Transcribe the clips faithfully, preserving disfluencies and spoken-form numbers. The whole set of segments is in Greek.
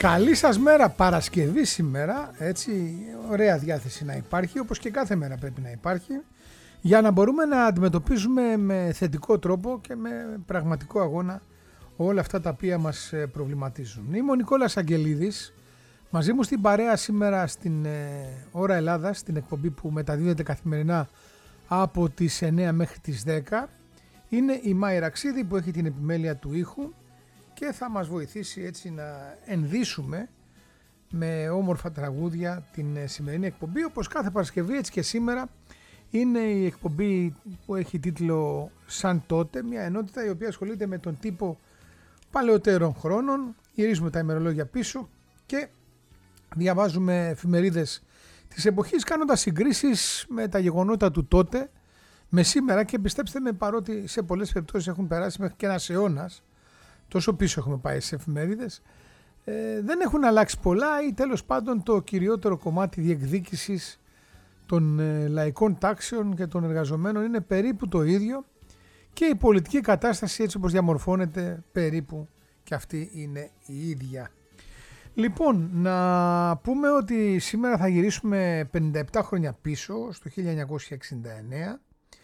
Καλή σας μέρα, Παρασκευή σήμερα, έτσι, ωραία διάθεση να υπάρχει, όπως και κάθε μέρα πρέπει να υπάρχει, για να μπορούμε να αντιμετωπίζουμε με θετικό τρόπο και με πραγματικό αγώνα όλα αυτά τα οποία μας προβληματίζουν. Είμαι ο Νικόλας Αγγελίδης, μαζί μου στην παρέα σήμερα στην ε, Ώρα Ελλάδας, στην εκπομπή που μεταδίδεται καθημερινά από τις εννιά μέχρι τις δέκα, είναι η Μάη Ραξίδη που έχει την επιμέλεια του ήχου και θα μας βοηθήσει έτσι να ενδύσουμε με όμορφα τραγούδια την σημερινή εκπομπή. Όπως κάθε Παρασκευή, έτσι και σήμερα είναι η εκπομπή που έχει τίτλο «Σαν τότε», μια ενότητα η οποία ασχολείται με τον τύπο παλαιότερων χρόνων. Γυρίζουμε τα ημερολόγια πίσω και διαβάζουμε εφημερίδες της εποχής, κάνοντας συγκρίσεις με τα γεγονότα του τότε με σήμερα, και πιστέψτε με, παρότι σε πολλές περιπτώσεις έχουν περάσει μέχρι και ένας αιώνας, τόσο πίσω έχουμε πάει στις εφημερίδες, ε, δεν έχουν αλλάξει πολλά, ή τέλος πάντων το κυριότερο κομμάτι διεκδίκησης των ε, λαϊκών τάξεων και των εργαζομένων είναι περίπου το ίδιο, και η πολιτική κατάσταση έτσι όπως διαμορφώνεται περίπου και αυτή είναι η ίδια. Λοιπόν, να πούμε ότι σήμερα θα γυρίσουμε πενήντα επτά χρόνια πίσω, στο χίλια εννιακόσια εξήντα εννέα,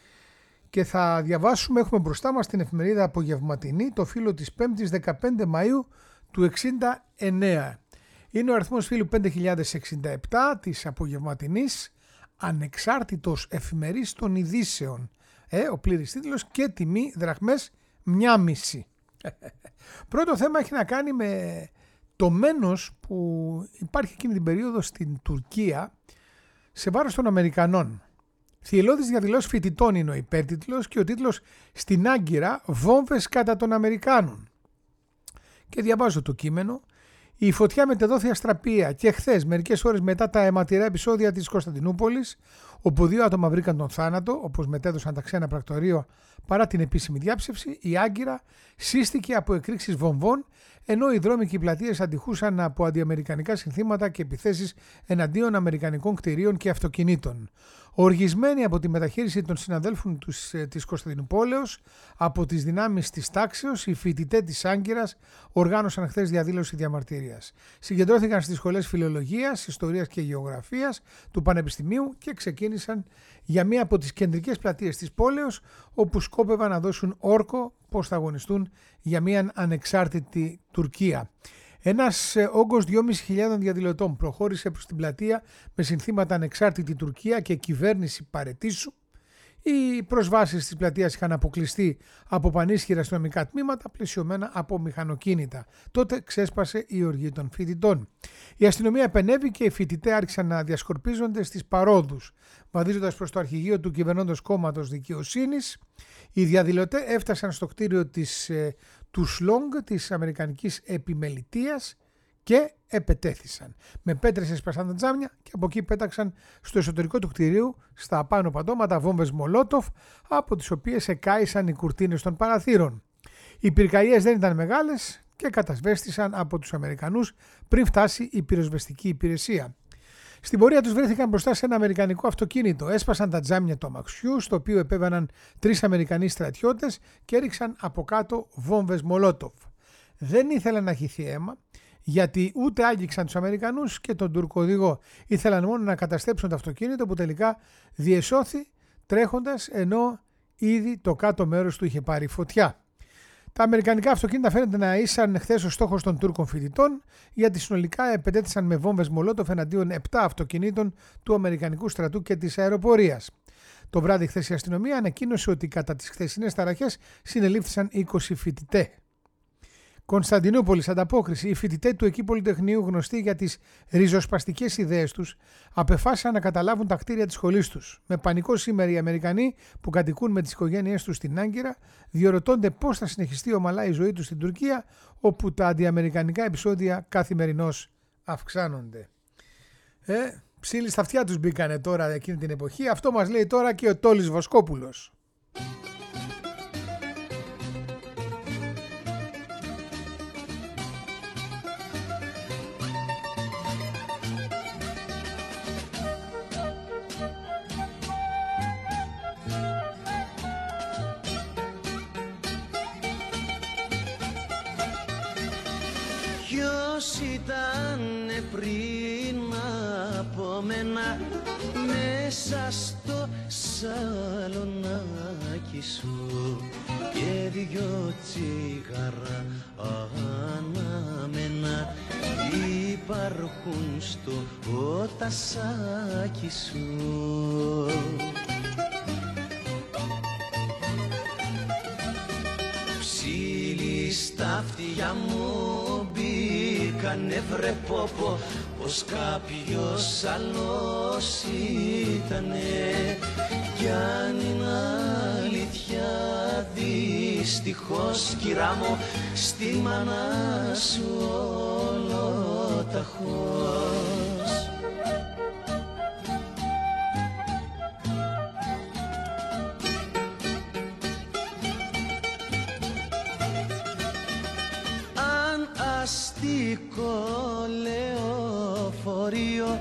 και θα διαβάσουμε, έχουμε μπροστά μας την εφημερίδα Απογευματινή, το φύλλο της πέμπτης δεκαπέντε Μαΐου του εξήντα εννέα. Είναι ο αριθμός φύλλου πέντε χιλιάδες εξήντα επτά της Απογευματινής, ανεξάρτητος εφημερής των ειδήσεων. Ε, ο πλήρης τίτλος, και τιμή δραχμές μια μισή. Πρώτο θέμα έχει να κάνει με το μένος που υπάρχει εκείνη την περίοδο στην Τουρκία σε βάρος των Αμερικανών. Θυελλώδης διαδηλώσεις φοιτητών είναι ο υπέρτιτλος, και ο τίτλος «Στην Άγκυρα, βόμβες κατά των Αμερικάνων». Και διαβάζω το κείμενο. Η φωτιά μετεδόθη αστραπία και χθες, μερικές ώρες μετά τα αιματηρά επεισόδια της Κωνσταντινούπολης, όπου δύο άτομα βρήκαν τον θάνατο, όπως μετέδωσαν τα ξένα πρακτορείο παρά την επίσημη διάψευση, η Άγκυρα σύστηκε από εκρήξεις βομβών, ενώ οι δρόμοι και οι πλατείες αντιχούσαν από αντιαμερικανικά συνθήματα και επιθέσεις εναντίον αμερικανικών κτηρίων και αυτοκινήτων. Οργισμένοι από τη μεταχείριση των συναδέλφων τους, της Κωνσταντινουπόλεως από τις δυνάμεις της τάξεως, οι φοιτητές της Άγκυρας οργάνωσαν χθες διαδήλωση διαμαρτυρίας. Συγκεντρώθηκαν στις σχολές φιλολογίας, ιστορίας και γεωγραφίας του Πανεπιστημίου και ξεκίνησαν για μία από τις κεντρικές πλατείες της πόλεως, όπου σκόπευαν να δώσουν όρκο πως θα αγωνιστούν για μία ανεξάρτητη Τουρκία. Ένας όγκος δυόμισι χιλιάδες διαδηλωτών προχώρησε προς την πλατεία με συνθήματα «Ανεξάρτητη Τουρκία» και «Κυβέρνηση παρετήσου». Οι προσβάσεις της πλατείας είχαν αποκλειστεί από πανίσχυρα αστυνομικά τμήματα πλαισιωμένα από μηχανοκίνητα. Τότε ξέσπασε η οργή των φοιτητών. Η αστυνομία επενέβη και οι φοιτητές άρχισαν να διασκορπίζονται στις παρόδους, βαδίζοντας προς το αρχηγείο του κυβερνώντος κόμματος Δικαιοσύνης. Οι διαδηλωτές έφτασαν στο κτίριο της ε, του Σλόγγ της Αμερικανικής Επιμελητείας και επετέθησαν. Με πέτρες έσπασαν τα τζάμια και από εκεί πέταξαν στο εσωτερικό του κτηρίου στα απάνω παντώματα βόμβες Μολότοφ, από τις οποίες εκάησαν οι κουρτίνες των παραθύρων. Οι πυρκαγιές δεν ήταν μεγάλες και κατασβέστησαν από τους Αμερικανούς πριν φτάσει η πυροσβεστική υπηρεσία. Στην πορεία τους βρέθηκαν μπροστά σε ένα αμερικανικό αυτοκίνητο. Έσπασαν τα τζάμια του αμαξιού, στο οποίο επέβαιναν τρεις Αμερικανοί στρατιώτες και έριξαν από κάτω βόμβες Μολότοφ. Δεν ήθελαν να χυθεί αίμα, γιατί ούτε άγγιξαν τους Αμερικανούς και τον τουρκοδηγό. Ήθελαν μόνο να καταστρέψουν το αυτοκίνητο, που τελικά διεσώθη τρέχοντας, ενώ ήδη το κάτω μέρος του είχε πάρει φωτιά. Τα αμερικανικά αυτοκίνητα φαίνεται να ήσαν χθες ο στόχος των Τούρκων φοιτητών, γιατί συνολικά επετέθησαν με βόμβες Μολότοφ εναντίον επτά αυτοκινήτων του Αμερικανικού στρατού και της αεροπορίας. Το βράδυ χθες η αστυνομία ανακοίνωσε ότι κατά τις χθεσινές ταραχές συνελήφθησαν είκοσι φοιτητές. Κωνσταντινούπολης, ανταπόκριση. Οι φοιτητές του εκεί Πολυτεχνείου, γνωστοί για τις ριζοσπαστικές ιδέες τους, απεφάσισαν να καταλάβουν τα κτίρια της σχολής τους. Με πανικό σήμερα οι Αμερικανοί που κατοικούν με τις οικογένειές τους στην Άγκυρα διορωτώνται πώς θα συνεχιστεί ομαλά η ζωή τους στην Τουρκία, όπου τα αντιαμερικανικά επεισόδια καθημερινώς αυξάνονται. Ε, ψήλοι στα αυτιά τους μπήκανε τώρα εκείνη την εποχή. Αυτό μας λέει τώρα και ο Τόλης Βοσκόπουλος. You're ποιος ήτανε πριν από μένα μέσα στο σαλονάκι σου και δυο τσιγάρα αναμένα υπάρχουν στο τασάκι σου. Ψήλοι στα αυτιά μου μπήκανε βρε πόπο πως κάποιος άλλος ήτανε κι αν είναι αλήθεια δυστυχώς κυρά μου στη μάνα σου όλο ταχώς. Αν αστικό λεωφορείο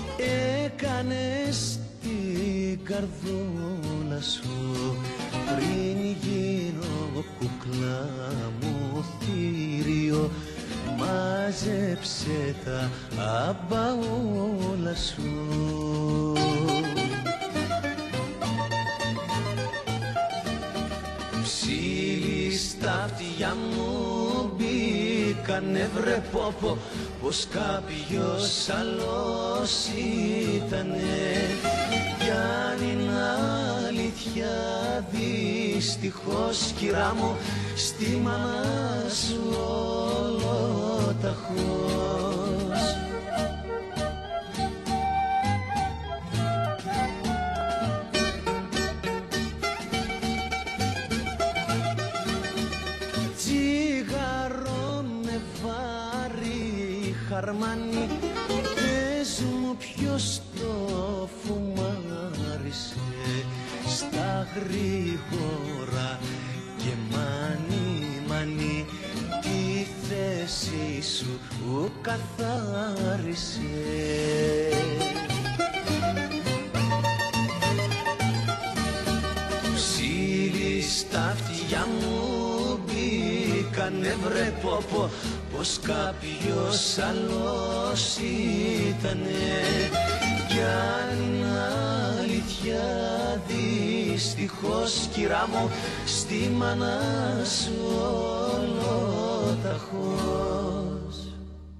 έκανες την καρδούλα σου πριν γίνω κουκλά μου θηρίο, μάζεψε τα αμπαούλα σου. Ψήλοι στα αυτιά μου μπήκανε βρε πόπο πως κάποιος άλλος ήτανε κι αν είναι αλήθεια δυστυχώς κυρά μου στη μάνα σου όλο ταχώς. Τσιγάρο με βάρη χαρμάνι, πες μου ποιος το φουμάρισε στα γρήγορα και μάνι μάνι τη θέση σου καθάρισε. Ψήλοι στα αυτιά μου μπήκανε βρε πόπο πως κάποιος άλλος ήτανε κι αν είναι αλήθεια δυστυχώς κυρά μου στη μάνα σου όλο ταχώς.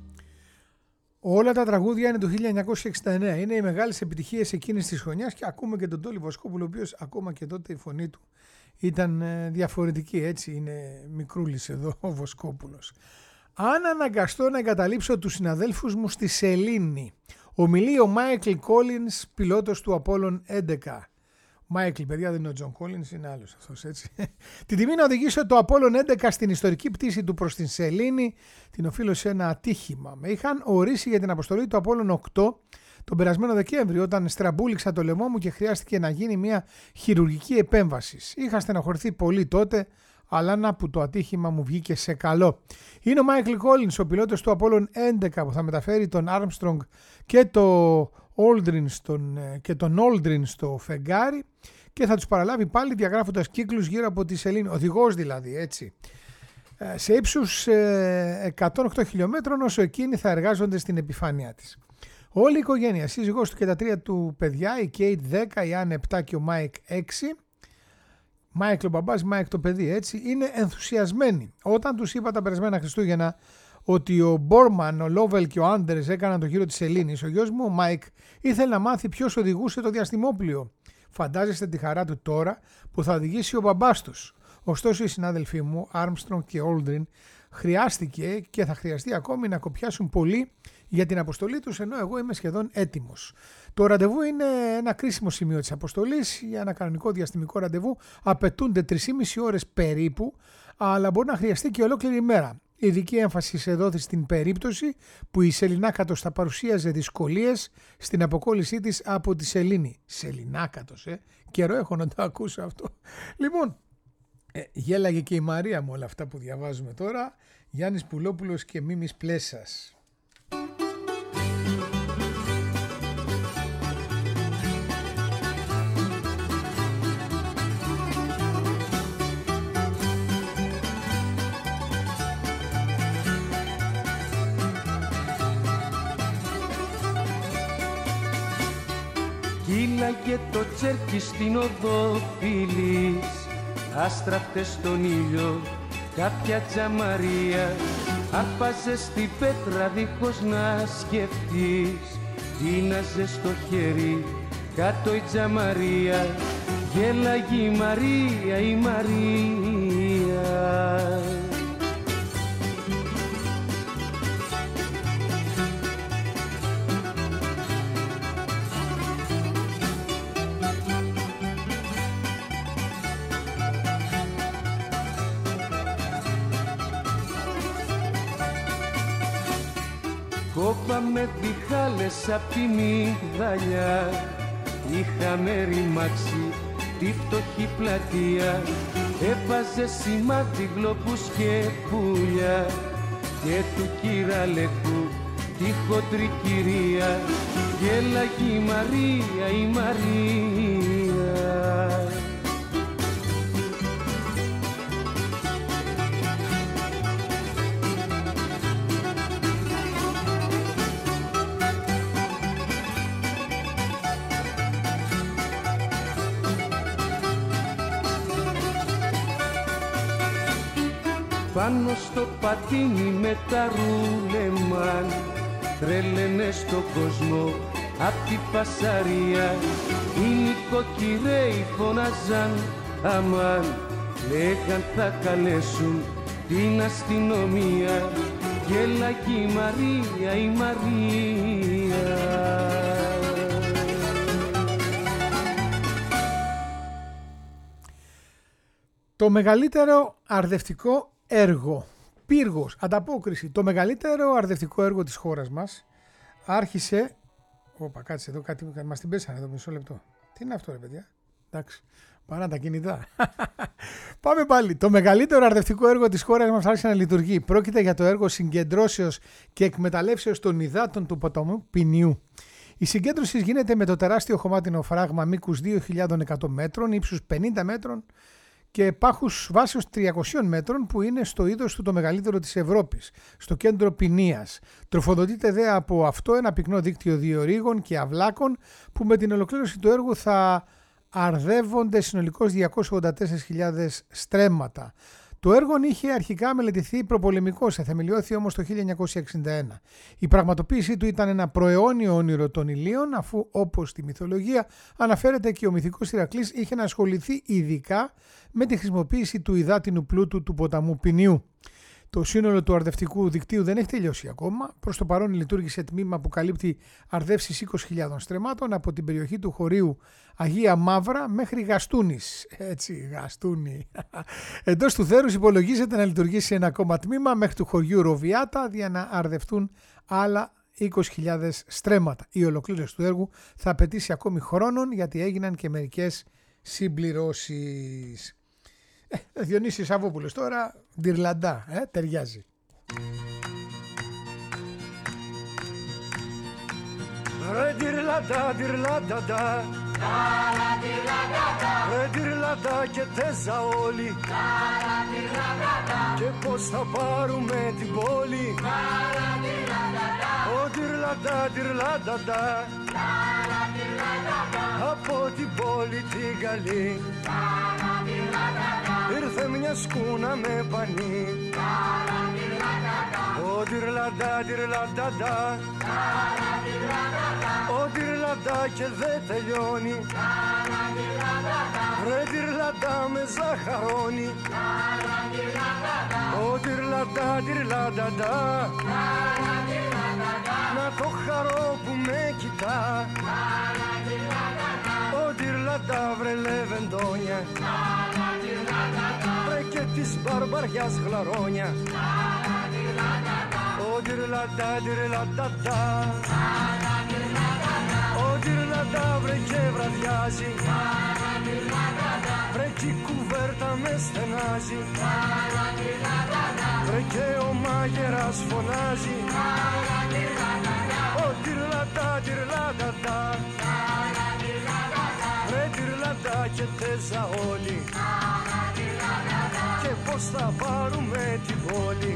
Όλα τα τραγούδια είναι το χίλια εννιακόσια εξήντα εννέα. Είναι οι μεγάλες επιτυχίες εκείνης της χρονιάς και ακούμε και τον Τόλι Βοσκόπουλο, ο οποίος ακόμα και τότε η φωνή του ήταν διαφορετική. Έτσι είναι μικρούλης εδώ ο Βοσκόπουλος. Αν αναγκαστώ να εγκαταλείψω τους συναδέλφους μου στη Σελήνη, ομιλεί ο Μάικλ Κόλινς, πιλότος του Απόλλων έντεκα. Μάικλ, παιδιά, δεν είναι ο Τζον Κόλινς, είναι άλλος αυτός, έτσι. Την τιμή να οδηγήσω το Απόλλων έντεκα στην ιστορική πτήση του προς την Σελήνη, την οφείλω σε ένα ατύχημα. Με είχαν ορίσει για την αποστολή του Απόλλων οκτώ τον περασμένο Δεκέμβριο, όταν στραμπούληξα το λαιμό μου και χρειάστηκε να γίνει μια χειρουργική επέμβαση. Είχα στεναχωρηθεί πολύ τότε, αλλά να που το ατύχημα μου βγήκε σε καλό. Είναι ο Μάικλ Κόλινς, ο πιλότος του Απόλλων έντεκα, που θα μεταφέρει τον Armstrong και, το Aldrin στον, και τον Aldrin στο φεγγάρι και θα τους παραλάβει πάλι διαγράφοντας κύκλους γύρω από τη Σελήνη, οδηγός δηλαδή, έτσι. Σε ύψους εκατόν οκτώ χιλιόμετρων, όσο εκείνοι θα εργάζονται στην επιφάνειά της. Όλη η οικογένεια, σύζυγός του και τα τρία του παιδιά, η Κέιτ δέκα, η Άννα επτά και ο Μάικ έξι, Μάικλ ο μπαμπάς, Μάικ το παιδί, έτσι, είναι ενθουσιασμένοι. Όταν τους είπα τα περασμένα Χριστούγεννα ότι ο Μπόρμαν, ο Λόβελ και ο Άντερς έκαναν το γύρο της Σελήνης, ο γιος μου, ο Μάικ, ήθελε να μάθει ποιος οδηγούσε το διαστημόπλοιο. Φαντάζεστε τη χαρά του τώρα που θα οδηγήσει ο μπαμπάς τους. Ωστόσο οι συνάδελφοί μου, Armstrong και Aldrin, χρειάστηκε και θα χρειαστεί ακόμη να κοπιάσουν πολύ για την αποστολή τους, ενώ εγώ είμαι σχεδόν έτοιμος. Το ραντεβού είναι ένα κρίσιμο σημείο της αποστολής. Για ένα κανονικό διαστημικό ραντεβού απαιτούνται τρεις και μισή ώρες περίπου, αλλά μπορεί να χρειαστεί και ολόκληρη ημέρα. Ειδική έμφαση σε δόθη στην περίπτωση που η Σεληνάκατος θα παρουσίαζε δυσκολίες στην αποκόλλησή της από τη Σελήνη. Σεληνάκατος, ε! Καιρό έχω να το ακούσω αυτό. Λοιπόν, ε, γέλαγε και η Μαρία με όλα αυτά που διαβάζουμε τώρα. Γιάννης Πουλόπουλος και Μίμης Πλέσας. Φύλαγε το τσέρκι στην οδό Φίλης, άστραφτε στον ήλιο κάποια τζαμαρία. Άρπαζε στη πέτρα δίχως να σκεφτείς, τίναζε στο χέρι κάτω η τζαμαρία. Γέλαγε η Μαρία, η Μαρία. Κόπαμε διχάλες απ' τη μυγδαλιά, είχαμε ρημάξει τη φτωχή πλατεία. Έβαζε σημάδι γλοπούς και πουλιά και του κυραλεκού τη χοντρή κυρία. Γέλαγε η Μαρία, η Μαρία. Πάνω στο πατίνι με τα ρούλεμαν, τρέλαινε στο κόσμο απ' τη φασαρία. Οι νοικοκυρέοι φωνάζαν αμάν, λέγαν θα καλέσουν την αστυνομία. Γέλαγε η Μαρία, η Μαρία. Το μεγαλύτερο αρδευτικό έργο, πύργος, ανταπόκριση, το μεγαλύτερο αρδευτικό έργο της χώρας μας άρχισε. Όπα, κάτσε εδώ, κάτι μας την πέσανε εδώ, μισό λεπτό. Τι είναι αυτό, ρε παιδιά? Εντάξει, παρά τα κινητά. Πάμε πάλι. Το μεγαλύτερο αρδευτικό έργο της χώρας μας άρχισε να λειτουργεί. Πρόκειται για το έργο συγκεντρώσεως και εκμεταλλεύσεως των υδάτων του ποταμού Ποινιού. Η συγκέντρωση γίνεται με το τεράστιο χωμάτινο φράγμα μήκους δύο χιλιάδες εκατό μέτρων, ύψους πενήντα μέτρων και πάχους βάσεως τριακοσίων μέτρων, που είναι στο είδος του το μεγαλύτερο της Ευρώπης, στο κέντρο Ποινίας. Τροφοδοτείται δε από αυτό ένα πυκνό δίκτυο διορύγων και αυλάκων, που με την ολοκλήρωση του έργου θα αρδεύονται συνολικώς διακόσιες ογδόντα τέσσερις χιλιάδες στρέμματα. Το έργο είχε αρχικά μελετηθεί προπολεμικώς, εθεμελιώθη όμως το χίλια εννιακόσια εξήντα ένα. Η πραγματοποίησή του ήταν ένα προαιώνιο όνειρο των Ηλίων, αφού όπως στη μυθολογία αναφέρεται και ο μυθικός Ηρακλής είχε να ασχοληθεί ειδικά με τη χρησιμοποίηση του υδάτινου πλούτου του ποταμού Ποινιού. Το σύνολο του αρδευτικού δικτύου δεν έχει τελειώσει ακόμα. Προς το παρόν λειτουργήσε τμήμα που καλύπτει αρδεύσεις είκοσι χιλιάδων στρεμμάτων από την περιοχή του χωρίου Αγία Μαύρα μέχρι Γαστούνης. Έτσι, Γαστούνη. Εντός του θέρους υπολογίζεται να λειτουργήσει ένα ακόμα τμήμα μέχρι του χωριού Ροβιάτα για να αρδευτούν άλλα είκοσι χιλιάδες στρέμματα. Η ολοκλήρωση του έργου θα απαιτήσει ακόμη χρόνων, γιατί έγιναν και μερικές συμπληρώσεις. Ε, Διονύσης Σαββόπουλος τώρα, ντυρλαντά, ε, ταιριάζει. Ρε ντυρλαντά, ντυρλαντά, ρε ντυρλαντά και τέζα όλοι, και πως θα πάρουμε την πόλη. Ο ντυρλαντά, ντυρλαντά, από την πόλη την καλή ήρθε μια σκούνα με πανί. Ο ντυρλαντά, ντυρλαντά, ο ντυρλαντά και δεν τελειώνει. Ρε ντυρλαντά με ζαχαρώνει. Ο ντυρλαντά, ντυρλαντά, να το χαρώ που με κοιτά. Ο ντυρλαντά βρε λεβεντόνια, βρε και της μπαρμπαριάς γλαρόνια. Ο ντυρλαντά, ντυρλαντά, ο ντυρλαντά βρε και βραδιάζει, βρε και η κουβέρτα με στενάζει, βρε και ο μάγερας φωνάζει. Ο ντυρλαντά, ντυρλαντά, βρε ντυρλαντά και τέζα όλοι, και πως θα πάρουμε την πόλη.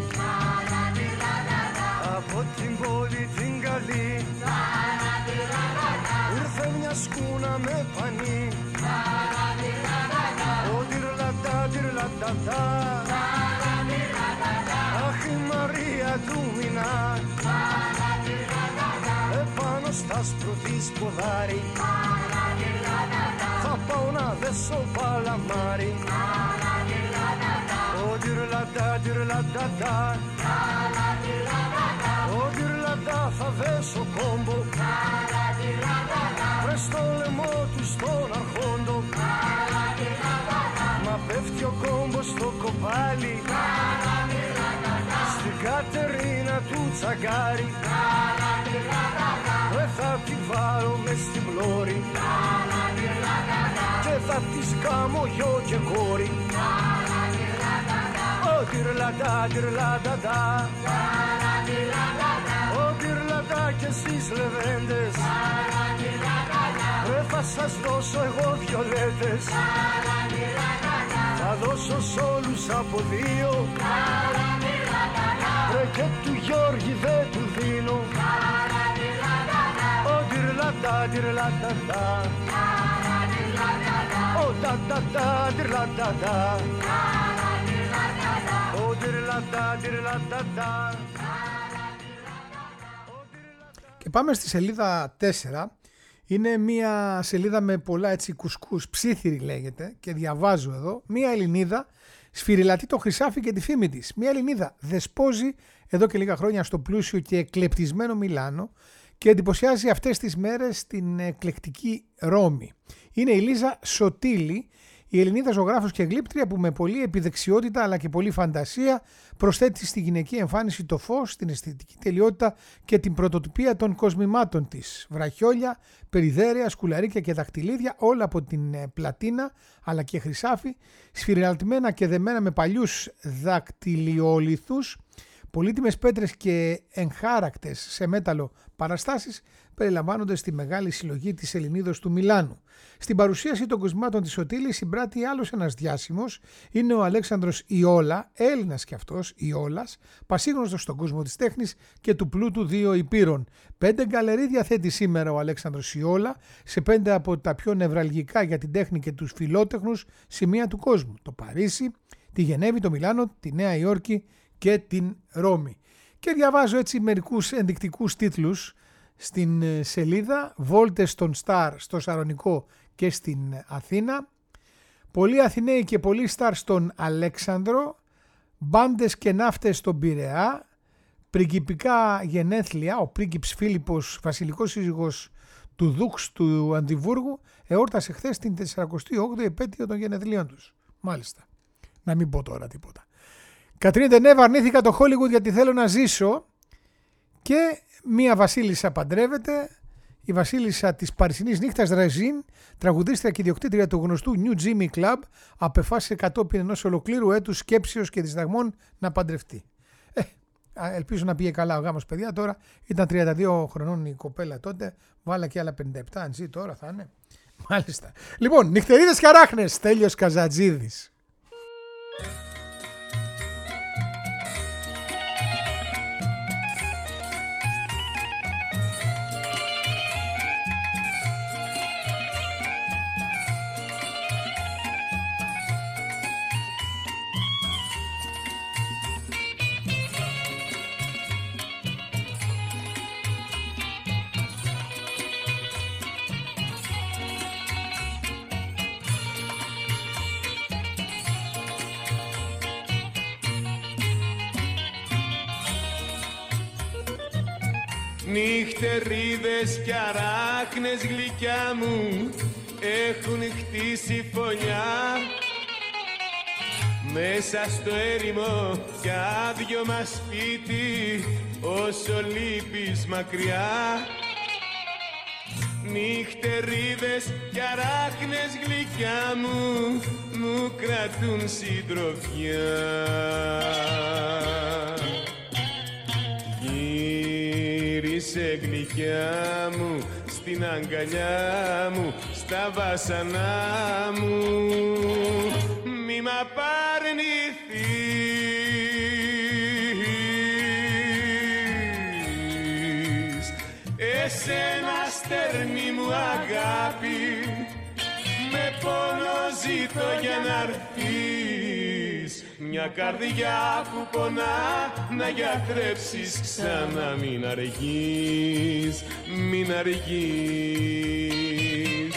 Από την πόλη την καλή ήρθε μια σκούνα με πανί. Ο τυρλαντά, τυρλαντά, αχ η Μαρία του Μινά, επάνω στα άσπρο της ποδάρι, θα πάω να δέσω παλαμάρι. Ο τυρλαντά, τυρλαντά, ο τυρλαντά θα δέσω κόμπο, βρες στο λαιμό του στον αρχόντο, μα πέφτει ο κόμπος στο κοπάλι, στην Κατερίνα του τσαγκάρι, ρε θα τη βάλω μες στην πλώρη και θα της κάμω γιο και κόρη. Ο τυρλαντά, τυρλαντά, ο τυρλαντά και εσείς λεβέντες, ρε θα σας δώσω εγώ βιολέτες, θα δώσω σ' όλους από δύο, ρε και του Γιώργη δεν του δίνω. Ο τυρλαντά, τυρλαντά, ο τατατά, τυρλαντά, ο τυρλαντά, τυρλαντά. Και πάμε στη σελίδα τέσσερα. Είναι μια σελίδα με πολλά έτσι κουσκούς, ψήθυρη λέγεται, και διαβάζω εδώ. Μια Ελληνίδα σφυριλατεί το χρυσάφι και τη φήμη της. Μια Ελληνίδα δεσπόζει εδώ και λίγα χρόνια στο πλούσιο και εκλεπτισμένο Μιλάνο και εντυπωσιάζει αυτές τις μέρες την εκλεκτική Ρώμη. Είναι η Λίζα Σωτήλη, η Ελληνίδα ζωγράφος και γλύπτρια που με πολλή επιδεξιότητα αλλά και πολλή φαντασία προσθέτει στη γυναική εμφάνιση το φως, την αισθητική τελειότητα και την πρωτοτυπία των κοσμημάτων της. Βραχιόλια, περιδέρια, σκουλαρίκια και δαχτυλίδια, όλα από την πλατίνα αλλά και χρυσάφι, σφυριλατημένα και δεμένα με παλιούς δακτυλιολιθούς, πολύτιμες πέτρες και εγχάρακτες σε μέταλλο παραστάσεις περιλαμβάνονται στη μεγάλη συλλογή της Ελληνίδος του Μιλάνου. Στην παρουσίαση των κοσμημάτων της Σωτήλης συμπράττει άλλος ένας διάσημος, είναι ο Αλέξανδρος Ιόλα, Έλληνας κι αυτός, Ιόλας, πασίγνωστος στον κόσμο της τέχνης και του πλούτου δύο υπήρων. Πέντε γκαλερί διαθέτει σήμερα ο Αλέξανδρος Ιόλα σε πέντε από τα πιο νευραλγικά για την τέχνη και τους φιλότεχνους σημεία του κόσμου. Το Παρίσι, τη Γενέβη, το Μιλάνο, τη Νέα Υόρκη και την Ρώμη. Και διαβάζω έτσι μερικούς ενδεικτικούς τίτλους στην σελίδα. Βόλτες στον Σταρ στο Σαρονικό και στην Αθήνα. Πολλοί Αθηναίοι και πολλοί Σταρ στον Αλέξανδρο. Μπάντες και ναύτες στον Πειραιά. Πριγκιπικά γενέθλια. Ο πρίγκιπς Φίλιππος, βασιλικός σύζυγος του Δούξ του Αντιβούργου, εόρτασε χθες την σαρανταοκτώ όγδοη επέτειο των γενεθλίων τους. Μάλιστα. Να μην πω τώρα τίποτα. Κατρίν Ντενέβ, αρνήθηκα το Hollywood γιατί θέλω να ζήσω. Και μία βασίλισσα παντρεύεται, η βασίλισσα της Παρισινής νύχτας Ρεζίν, τραγουδίστρια και ιδιοκτήτρια του γνωστού New Jimmy Club, απεφάσισε κατόπιν ενός ολοκλήρου έτους σκέψεως και δισταγμών να παντρευτεί. Ε, ελπίζω να πήγε καλά ο γάμος, παιδιά. Τώρα ήταν τριάντα δύο χρονών η κοπέλα τότε, βάλα και άλλα πενήντα επτά, αν ζει τώρα θα είναι. Μάλιστα. Λοιπόν, νυχτερίδες και αράχνες, Στέλιος Καζατζίδης. Νυχτερίδες κι αράχνες γλυκιά μου έχουν χτίσει φωνιά μέσα στο έρημο κι άδειο μας σπίτι όσο λείπεις μακριά. Νυχτερίδες κι αράχνες γλυκιά μου μου κρατούν συντροφιά. Γύρισε γλυκιά μου στην αγκαλιά μου, στα βάσανά μου, μη μ' απαρνηθείς. εσένα στέρνη μου αγάπη, με πόνο ζήτω για να'ρθείς. Μια καρδιά που πονά να γιατρέψεις ξανά. Μην αργείς, μην αργείς.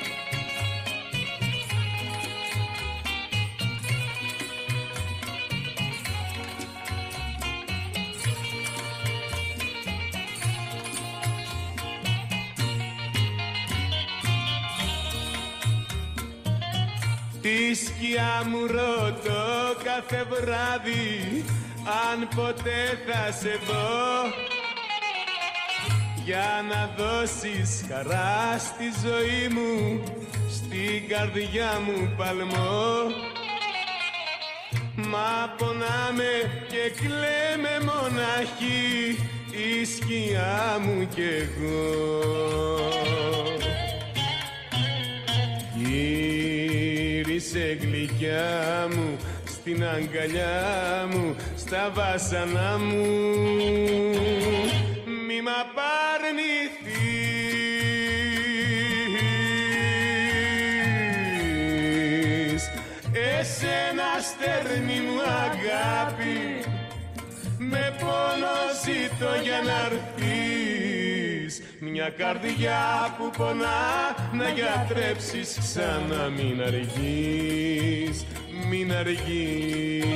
Τη σκιά μου ρωτώ κάθε βράδυ αν ποτέ θα σε δω, για να δώσεις χαρά στη ζωή μου, στην καρδιά μου παλμό. Μα πονάμε και κλαίμε μοναχοί, η σκιά μου κι εγώ. Γύρισε γλυκιά μου στην αγκαλιά μου, στα βάσανα μου, μη μ' απαρνηθείς. Εσένα στέρνη μου αγάπη, με πόνο ζήτω για να'ρθείς. Μια καρδιά που πονά να γιατρέψεις ξανά. Μην αργείς, μην αργείς.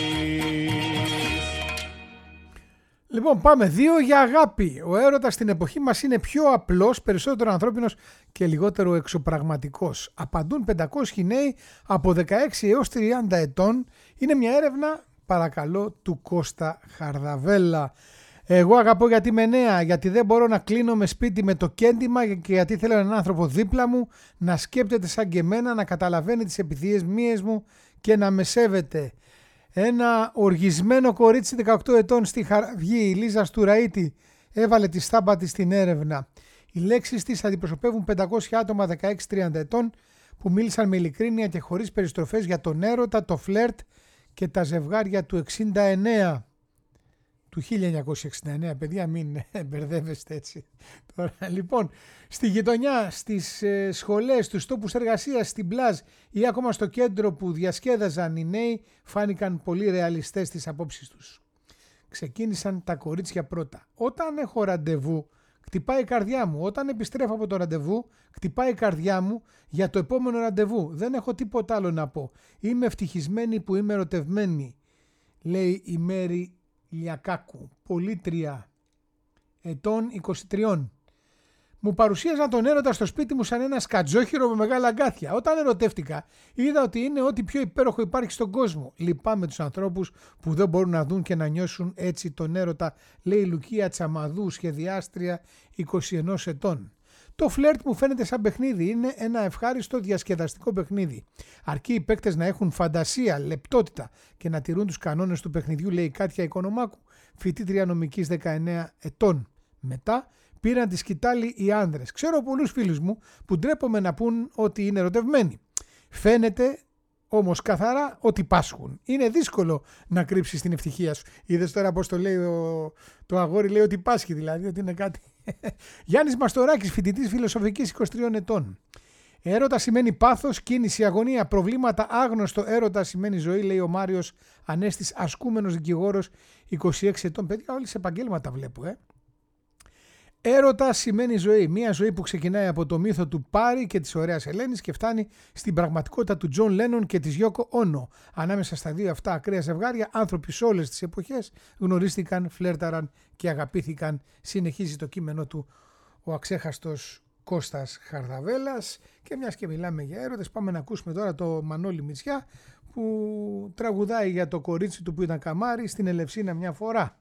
Λοιπόν, πάμε. Δύο για αγάπη. Ο έρωτας στην εποχή μας είναι πιο απλός, περισσότερο ανθρώπινος και λιγότερο εξωπραγματικός. Απαντούν πεντακόσιοι νέοι από δεκαέξι έως τριάντα ετών. Είναι μια έρευνα, παρακαλώ, του Κώστα Χαρδαβέλα. Εγώ αγαπώ γιατί είμαι νέα, γιατί δεν μπορώ να κλείνω με σπίτι με το κέντημα και γιατί θέλω έναν άνθρωπο δίπλα μου να σκέπτεται σαν και εμένα, να καταλαβαίνει τις επιθυμίες μου και να με σέβεται. Ένα οργισμένο κορίτσι δεκαοκτώ ετών στη Χαραυγή, η Λίζα Στουραίτη, έβαλε τη στάμπα της στην έρευνα. Οι λέξεις της αντιπροσωπεύουν πεντακόσια άτομα δεκαέξι τριάντα ετών που μίλησαν με ειλικρίνεια και χωρίς περιστροφές για τον έρωτα, το φλερτ και τα ζευγάρια του εξήντα εννέα. Του χίλια εννιακόσια εξήντα εννέα, παιδιά, μην μπερδεύεστε έτσι. Τώρα, λοιπόν, στη γειτονιά, στις ε, σχολές, στους τόπους εργασίας, στην πλάζ ή ακόμα στο κέντρο που διασκέδαζαν οι νέοι, φάνηκαν πολύ ρεαλιστές στις απόψεις τους. Ξεκίνησαν τα κορίτσια πρώτα. Όταν έχω ραντεβού, χτυπάει η καρδιά μου. Όταν επιστρέφω από το ραντεβού, χτυπάει η καρδιά μου για το επόμενο ραντεβού. Δεν έχω τίποτα άλλο να πω. Είμαι ευτυχισμένη που είμαι ερωτευμένη, λέει η Μέρη Λιακάκου, πολίτρια ετών είκοσι τρία. Μου παρουσίαζαν τον έρωτα στο σπίτι μου σαν ένα σκατζόχυρο με μεγάλα αγκάθια. Όταν ερωτεύτηκα, είδα ότι είναι ό,τι πιο υπέροχο υπάρχει στον κόσμο. Λυπάμαι τους ανθρώπους που δεν μπορούν να δουν και να νιώσουν έτσι τον έρωτα, λέει η Λουκία Τσαμαδού, σχεδιάστρια είκοσι ένα ετών. Το φλερτ μου φαίνεται σαν παιχνίδι. Είναι ένα ευχάριστο διασκεδαστικό παιχνίδι. Αρκεί οι παίκτες να έχουν φαντασία, λεπτότητα και να τηρούν τους κανόνες του παιχνιδιού, λέει η Κάτια Οικονομάκου, φοιτήτρια νομικής δεκαεννέα ετών. Μετά πήραν τη σκητάλη οι άνδρες. Ξέρω πολλούς φίλους μου που ντρέπομαι να πούν ότι είναι ερωτευμένοι. Φαίνεται όμως καθαρά ότι πάσχουν. Είναι δύσκολο να κρύψεις την ευτυχία σου. Είδες τώρα πώς το λέει ο, το αγόρι, λέει ότι πάσχει, δηλαδή ότι είναι κάτι. Γιάννης Μαστοράκης, φοιτητής φιλοσοφικής είκοσι τριών ετών. Έρωτα σημαίνει πάθος, κίνηση, αγωνία, προβλήματα, άγνωστο. Έρωτα σημαίνει ζωή, λέει ο Μάριος Ανέστης, ασκούμενος δικηγόρος είκοσι έξι ετών. Παιδιά, όλοι σε επαγγέλματα βλέπω, ε. Έρωτα σημαίνει ζωή. Μια ζωή που ξεκινάει από το μύθο του Πάρη και της ωραίας Ελένης και φτάνει στην πραγματικότητα του Τζον Λένον και της Γιόκο Όνο. Ανάμεσα στα δύο αυτά ακραία ζευγάρια, άνθρωποι σε όλες τις εποχές γνωρίστηκαν, φλέρταραν και αγαπήθηκαν. Συνεχίζει το κείμενο του ο αξέχαστος Κώστας Χαρδαβέλας. Και μιας και μιλάμε για έρωτες, πάμε να ακούσουμε τώρα το Μανώλη Μητσιά που τραγουδάει για το κορίτσι του που ήταν καμάρι στην Ελευσίνα μια φορά.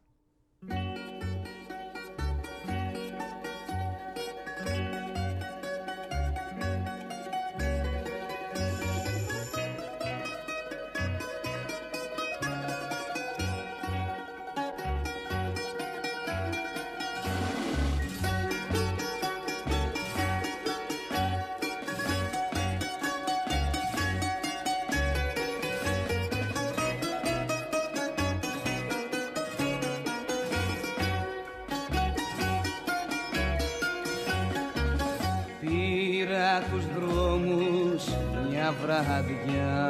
τους δρόμους μια βραδιά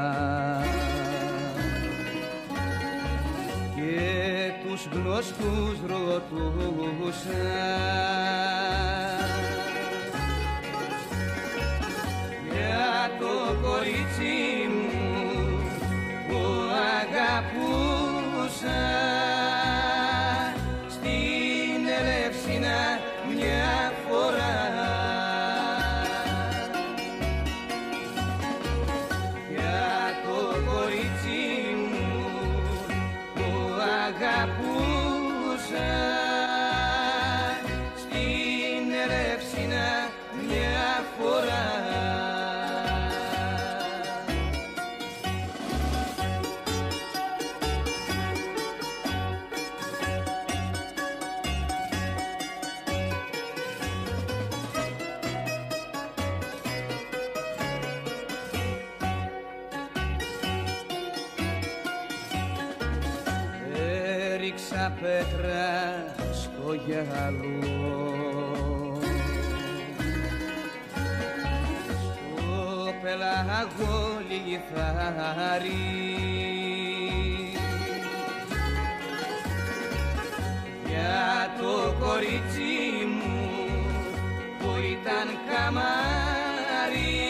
και τους γνωστούς ρωτούσα για το κορίτσι μου που αγαπούσα στην Ελεύσινα μια φορά. Έριξα πέτρα στο γυαλό, στο πελάγο λιθάρι, για το κορίτσι μου που ήταν καμάρι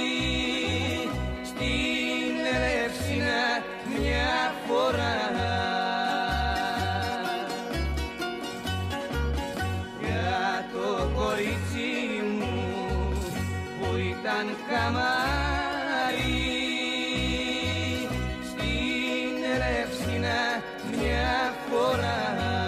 στην Ελεύσινα μια φορά. Ήταν καμάρι στην Ελεύσινα μια φορά.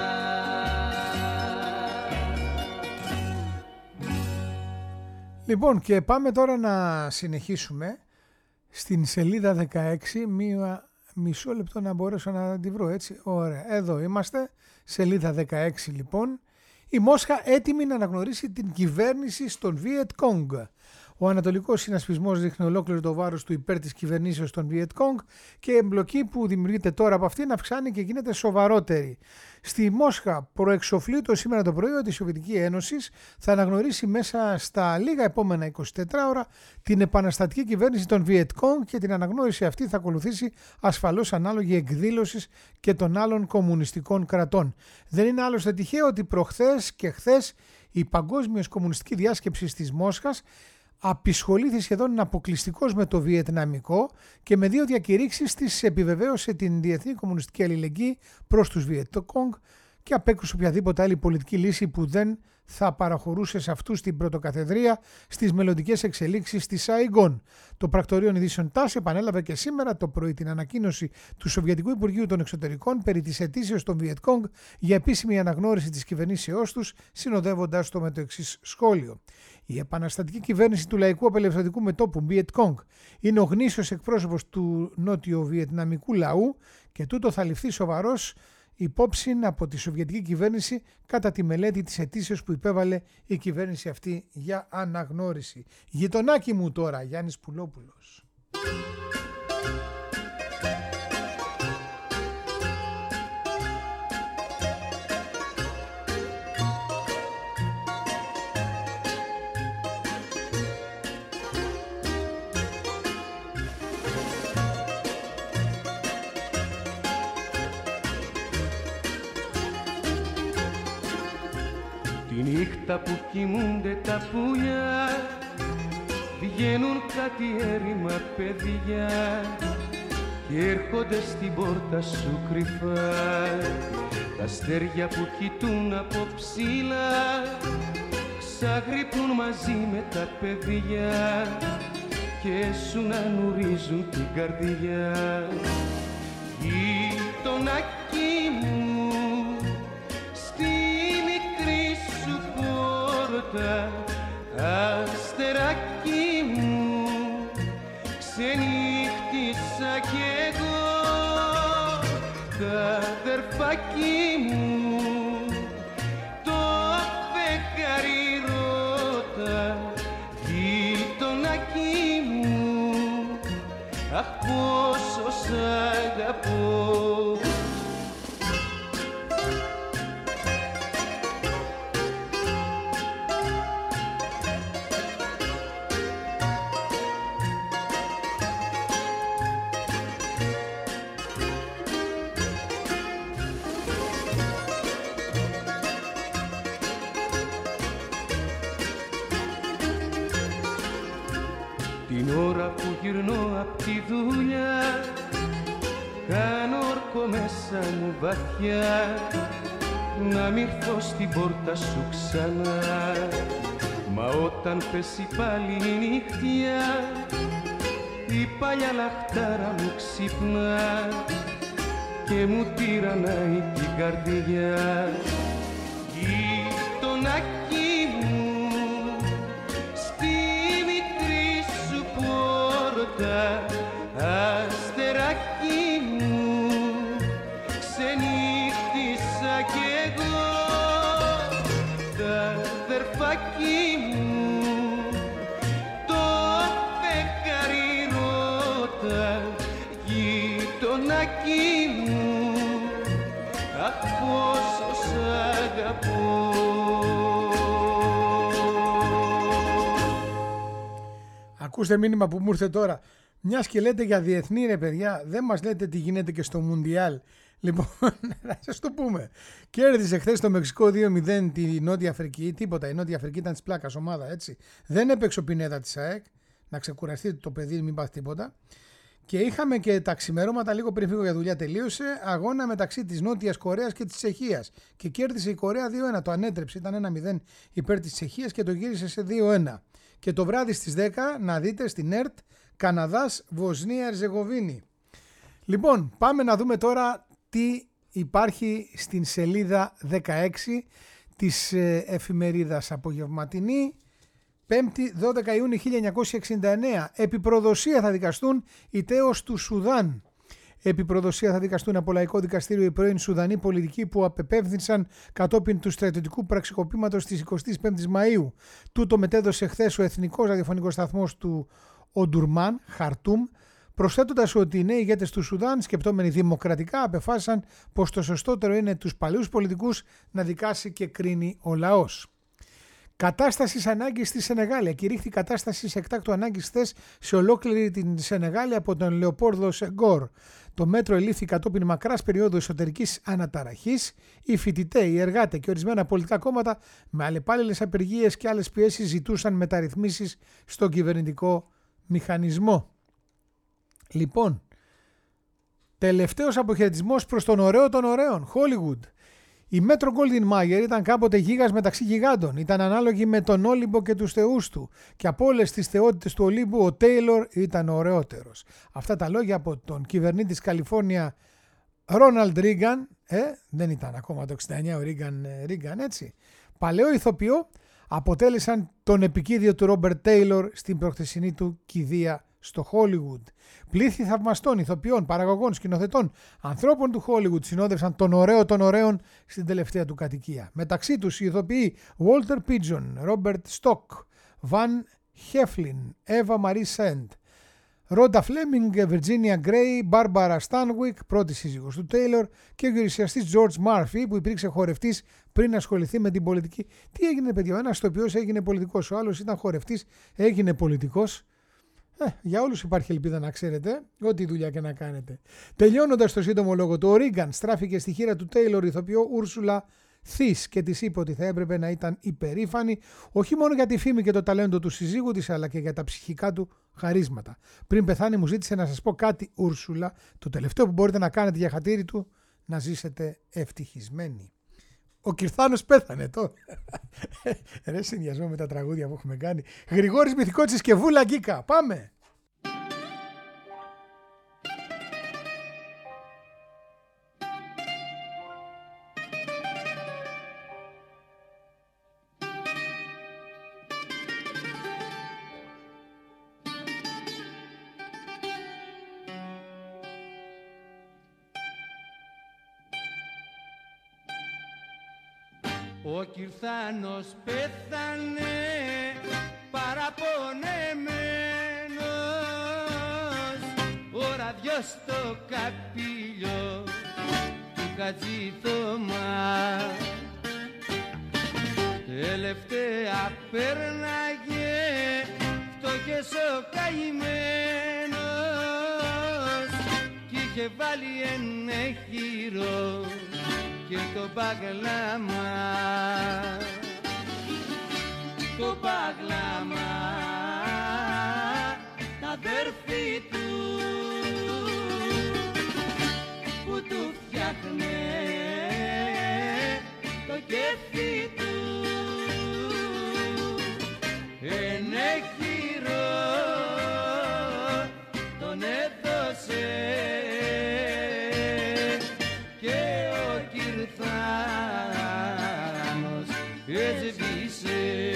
Λοιπόν, και πάμε τώρα να συνεχίσουμε στην σελίδα δεκαέξι, μία μισό λεπτό να μπορέσω να τη βρω, έτσι. Ωραία, εδώ είμαστε, σελίδα δεκαέξι λοιπόν. Η Μόσχα έτοιμη να αναγνωρίσει την κυβέρνηση στον Βιετ Κόγκ. Ο Ανατολικός Συνασπισμός δείχνει ολόκληρο το βάρος του υπέρ της κυβερνήσεως των Βιετ Κόγκ και η εμπλοκή που δημιουργείται τώρα από αυτήν αυξάνει και γίνεται σοβαρότερη. Στη Μόσχα προεξοφλείται σήμερα το πρωί ότι η Σοβιετική Ένωση θα αναγνωρίσει μέσα στα λίγα επόμενα εικοσιτέσσερις ώρα την επαναστατική κυβέρνηση των Βιετ Κόγκ και την αναγνώριση αυτή θα ακολουθήσει ασφαλώς ανάλογη εκδήλωση και των άλλων κομμουνιστικών κρατών. Δεν είναι άλλωστε τυχαίο ότι προχθές και χθες η Παγκόσμια Κομμουνιστική Διάσκεψη της Μόσχας απεισχολήθη σχεδόν αποκλειστικώς με το βιετναμικό και με δύο διακηρύξεις της επιβεβαίωσε την διεθνή κομμουνιστική αλληλεγγύη προς τους Βιετ Κόγκ και απέκρουσε οποιαδήποτε άλλη πολιτική λύση που δεν θα παραχωρούσε σε αυτούς την πρωτοκαθεδρία στις μελλοντικές εξελίξεις στη Σαϊγκόν. Το πρακτορείο ειδήσεων ΤΑΣ επανέλαβε και σήμερα το πρωί την ανακοίνωση του Σοβιετικού Υπουργείου των Εξωτερικών περί της αιτήσεως των Βιετ Κόγκ για επίσημη αναγνώριση της κυβερνήσεώς τους, συνοδεύοντας το με το εξής σχόλιο. Η επαναστατική κυβέρνηση του Λαϊκού Απελευθερωτικού Μετώπου Βιετ Κόγκ είναι ο γνήσιος εκπρόσωπος του νότιο-βιετναμικού λαού και τούτο θα ληφθεί σοβαρός υπόψη από τη Σοβιετική κυβέρνηση κατά τη μελέτη της αιτήσεως που υπέβαλε η κυβέρνηση αυτή για αναγνώριση. Γειτονάκι μου τώρα, Γιάννης Πουλόπουλος. Τη νύχτα που κοιμούνται τα πουλιά βγαίνουν κάτι έρημα παιδιά και έρχονται στην πόρτα σου κρυφά τα αστέρια που κοιτούν από ψηλά ξαγρυπνούν μαζί με τα παιδιά και σου να νουρίζουν την καρδιά. Γειτονάκι μου στη μικρή σου πόρτα αστεράκι μου ξενύχτησα κι εγώ τα αδερφάκι μου το φεγγάρι ρώτα γειτονάκι μου αχ πόσο σ' αγαπώ. την ώρα που γυρνώ απ' τη δουλειά, κάνω όρκο μέσα μου βαθιά, να μ' ήρθω στην πόρτα σου ξανά. Μα όταν πέσει πάλι η νύχτια, η παλιά λαχτάρα μου ξυπνά και μου τυραννάει την καρδιά. Γειτονάκι μου, στη μικρή σου πόρτα, αστεράκι μου, ξενύχτησα κι εγώ. Τα αδερφάκι μου, το φεγγάρι ρώτα, γειτονάκι μου, αχ πόσο σ' αγαπώ. Ακούστε μήνυμα που μου ήρθε τώρα. Μιας και λέτε για διεθνή, ρε παιδιά, δεν μας λέτε τι γίνεται και στο Μουντιάλ. Λοιπόν, να σας το πούμε. Κέρδισε χθες το Μεξικό δύο μηδέν τη Νότια Αφρική. Τίποτα, η Νότια Αφρική ήταν της πλάκας ομάδα, έτσι. Δεν έπαιξε ο Πινέδα της ΑΕΚ. Να ξεκουραστείτε το παιδί, μην πάθει τίποτα. Και είχαμε και τα ξημερώματα, λίγο πριν φύγω για δουλειά, τελείωσε, αγώνα μεταξύ της Νότιας Κορέας και της Τσεχίας. Και κέρδισε η Κορέα δύο ένα. Το ανέτρεψε, ήταν ένα μηδέν υπέρ της Τσεχίας και το γύρισε σε δύο ένα. Και το βράδυ στις δέκα, να δείτε στην ΕΡΤ, Καναδάς, Βοσνία, Ερζεγοβίνη. Λοιπόν, πάμε να δούμε τώρα τι υπάρχει στην σελίδα δεκαέξι της εφημερίδας Απογευματινή, πέμπτη δώδεκα Ιουνίου χίλια εννιακόσια εξήντα εννέα. Επί προδοσία θα δικαστούν οι τέος του Σουδάν. Επί προδοσία θα δικαστούν από λαϊκό δικαστήριο οι πρώην Σουδανοί πολιτικοί που απεπέμφθησαν κατόπιν του στρατιωτικού πραξικοπήματος της εικοστής πέμπτης Μαΐου. Τούτο μετέδωσε χθες ο εθνικός ραδιοφωνικός σταθμός του Οντουρμάν, Χαρτούμ, προσθέτοντας ότι οι νέοι ηγέτες του Σουδάν, σκεπτόμενοι δημοκρατικά, απεφάσισαν πως το σωστότερο είναι τους παλιούς πολιτικούς να δικάσει και κρίνει ο λαός. Κατάσταση ανάγκης στη Σενεγάλη. Ακηρύχθη κατάσταση εκτάκτου ανάγκης χθες σε ολόκληρη την Σενεγάλη από τον Λεοπόρδο Σεγκόρ. Το μέτρο ελήφθη κατόπιν μακράς περίοδου εσωτερικής αναταραχής. Οι φοιτητές, οι εργάτες και ορισμένα πολιτικά κόμματα με αλλεπάλληλες απεργίες και άλλες πιέσεις ζητούσαν μεταρρυθμίσεις στον κυβερνητικό μηχανισμό. Λοιπόν, τελευταίος αποχαιρετισμός προς τον ωραίο των ωραίων, Hollywood. Η Metro Goldwyn Mayer ήταν κάποτε γίγας μεταξύ γιγάντων. Ήταν ανάλογη με τον Όλυμπο και τους θεούς του. Και από όλες τις θεότητες του Ολύμπου ο Τέιλορ ήταν ο ωραιότερος. Αυτά τα λόγια από τον κυβερνήτη της Καλιφόρνια Ρόναλντ Ρίγκαν. Ε, δεν ήταν ακόμα το εξήντα εννέα ο Ρίγκαν, Ρίγκαν έτσι. Παλαιό ηθοποιό, αποτέλεσαν τον επικίδιο του Ρόμπερτ Τέιλορ στην προχθεσινή του κηδεία στο Hollywood. Πλήθη θαυμαστών, ηθοποιών, παραγωγών, σκηνοθετών, ανθρώπων του Hollywood συνόδευσαν τον ωραίο των ωραίων στην τελευταία του κατοικία. Μεταξύ τους οι ηθοποιοί Walter Pidgeon, Robert Stock, Van Heflin, Eva Marie Sand, Rhoda Fleming, Virginia Gray, Barbara Stanwyck, πρώτη σύζυγος του Taylor, και ο γερουσιαστής George Murphy που υπήρξε χορευτής πριν ασχοληθεί με την πολιτική. Τι έγινε, παιδιά? Ένας ηθοποιός έγινε πολιτικός, ο άλλος ήταν χορευτής, έγινε πολιτικός. Ε, για όλους υπάρχει ελπίδα, να ξέρετε, ό,τι δουλειά και να κάνετε. Τελειώνοντας το σύντομο λόγο του, ο Ρίγκαν στράφηκε στη χείρα του Τέιλορ ηθοποιό Ούρσουλα Θης και της είπε ότι θα έπρεπε να ήταν υπερήφανη όχι μόνο για τη φήμη και το ταλέντο του συζύγου της, αλλά και για τα ψυχικά του χαρίσματα. Πριν πεθάνει μου ζήτησε να σας πω κάτι, Ούρσουλα, το τελευταίο που μπορείτε να κάνετε για χατήρι του, να ζήσετε ευτυχισμένοι. Ο Κυρθάνος πέθανε τώρα. Ρε, συνδυασμό με τα τραγούδια που έχουμε κάνει. Γρηγόρης Μυθικότσης και Βούλα Γκίκα. Πάμε! Ο Κυρθάνος πέθανε παραπονεμένος, ο ραδιός στο καπήλιο του Χατζηθωμά. Τελευταία πέρναγε φτωχές ο καημένος κι είχε βάλει ένα χειρό και το παγλάμα, το παγλάμα φτιάχνε το κέφι του, ένα χειρό τον έδωσε και ο Κυρθάνος έσβησε.